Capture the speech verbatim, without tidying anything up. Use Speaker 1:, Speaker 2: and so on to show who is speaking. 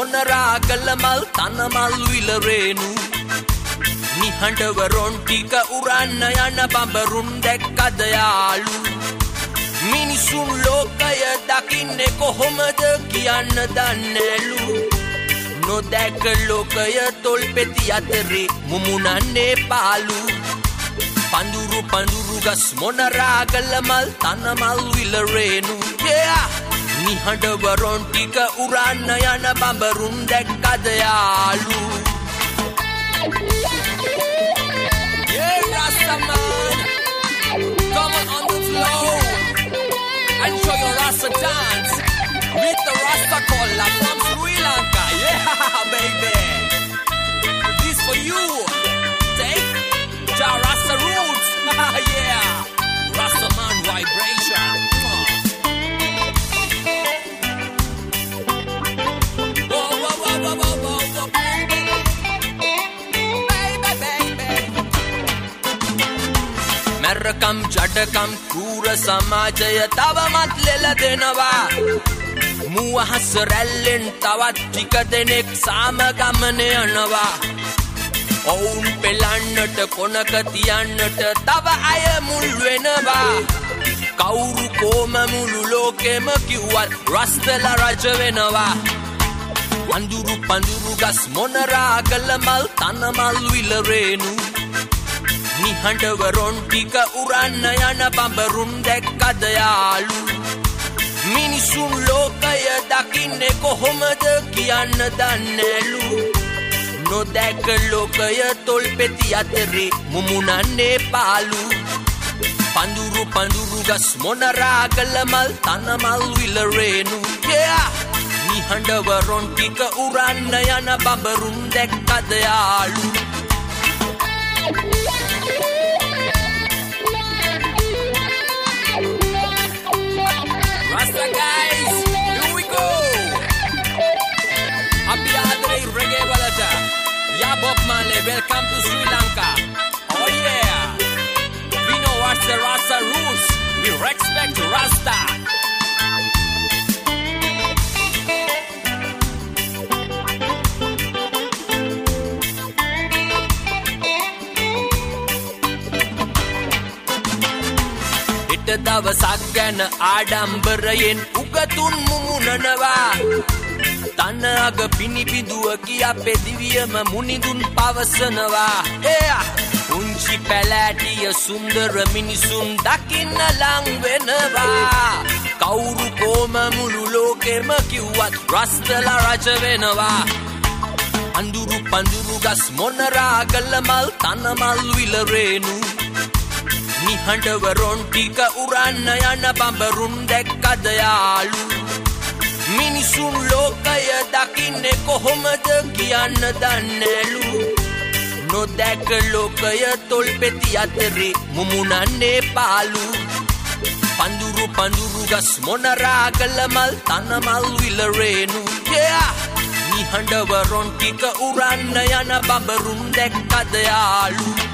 Speaker 1: මොනරාගල මල් තනමල් විලරේනු නිහඬව රොන් ටික උරන්න යන බඹරුන් දැක්කද යාළු මිනිසුන් ලෝකය දකින්නේ කොහොමද කියන්න දන්නේලු නොදැක ලෝකය තොල්පෙති අතරේ මුමුණන්නේ පාලු පඳුරු පඳුරු ගස් මොනරාගල මල් තනමල් විලරේනු yeah! නිහඬව රොන් ටික උරන්න යන බඹරුන් දැක්කද යාළු yeah Rastaman come on on the floor and show your Rasta dance with the Rasta Kola from Sri Lanka yeah baby this for you take Ja Rasta roots yeah Rastaman vibration මරකම් ජඩකම් කූර සමාජය තවමත් ලෙල දෙනවා මුවහස රැල්ලෙන් තවත් ටික දෙනෙක් සාමගමන යනවා ඔවුන් පෙලන්නට කොනක තියන්නට තව අය මුල් වෙනවා කවුරු කොම මුළු ලෝකෙම කිව්වත් රස්තලා රජ වෙනවා වඳුරු පඳුරු ගස් මොනරාගල මල් තනමල් විලරේනු නිහඬව රොන් ටික උරන්න යන බඹරුන් දැක්කද යාළු මිනිසුන් ලෝකය දකින්නේ කොහොමද කියන්න දන්නේලු නොදැක ලෝකය තොල්පෙති අතරේ මුමුණන්නේ පාලු පඳුරු පඳුරු ගස් මොනරාගල මල් තනමල් විලරේනු yeah! නිහඬව රොන් ටික උරන්න යන බඹරුන් දැක්කද යාළු Rasta guys, here we go. Happy Adre Reggae Walata. Ya Bob Marley, welcome to Sri Lanka. Oh yeah. We know what's the Rasta roots. We respect Rasta. දවසක් ගැන ආඩම්බරයෙන් උගතුන් මුමුණනවා තනග පිනිපිදුව කියා පෙදිවියම මුනිදුන් පවසනවා එයා පුංචි පැලෑටිය සුන්දර මිනිසුන් දකින්න ලං වෙනවා කවුරු කොම මුළු ලෝකෙම කිව්වත් රස්තලා රජ වෙනවා අඳුරු පඳුරු ගස් මොනරාගල මල් තනමල් විලරේනු නිහඬව රොන් ටික උරන්න යන බඹරුන් දැක්කද යාළු මිනිසුන් ලෝකය දකින්නේ කොහොමද කියන්න දන්නේලු නොදැක ලෝකය තොල්පෙති අතරේ මුමුණන්නේ පාලු පඳුරු පඳුරු ගස් මොනරාගල මල් තනමල් විලරේනු yeah! නිහඬව රොන් ටික උරන්න යන බඹරුන් දැක්කද යාළු